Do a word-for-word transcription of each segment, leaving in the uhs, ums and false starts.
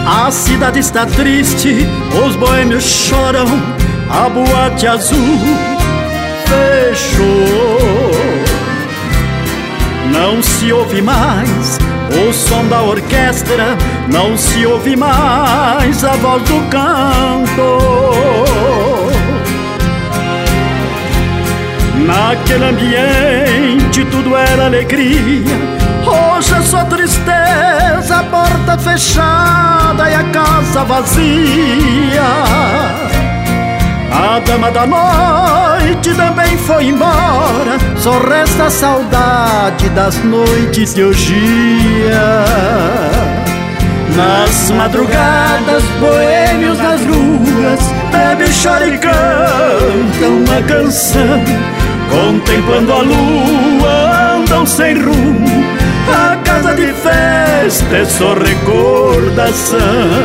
A cidade está triste, os boêmios choram, a boate azul fechou. Não se ouve mais o som da orquestra, não se ouve mais a voz do cantor. Naquele ambiente tudo era alegria, hoje é só tristeza, a porta fechada e a casa vazia. A dama da noite também foi embora, só resta a saudade das noites de orgia. Nas madrugadas, boêmios nas ruas, bebe, chora e canta uma canção. Contemplando a lua, andam sem rumo, a casa de festa é só recordação.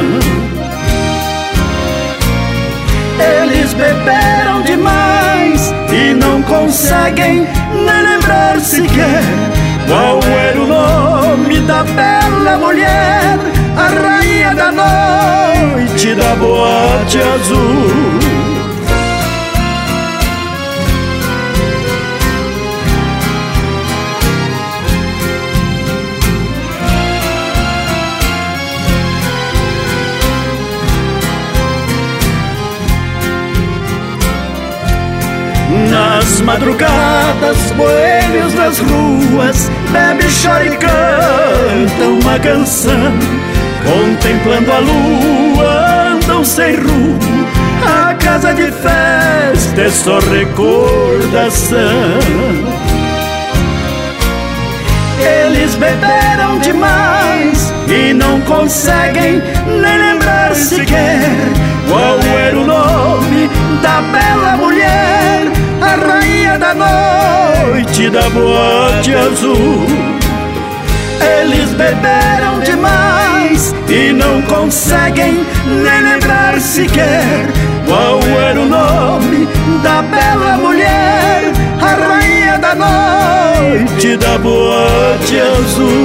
Eles beberam demais e não conseguem nem lembrar sequer qual era o nome da bela mulher, a rainha da noite da boate azul. Nas madrugadas, boêmios nas ruas, bebe, chora e canta uma canção. Contemplando a lua, andam sem rumo, a casa de festa é só recordação. Eles beberam demais e não conseguem nem lembrar sequer qual era o nome da bela mulher, a rainha da noite da boate azul. Eles beberam demais e não conseguem nem lembrar sequer qual era o nome da bela mulher, a rainha da noite da boate azul.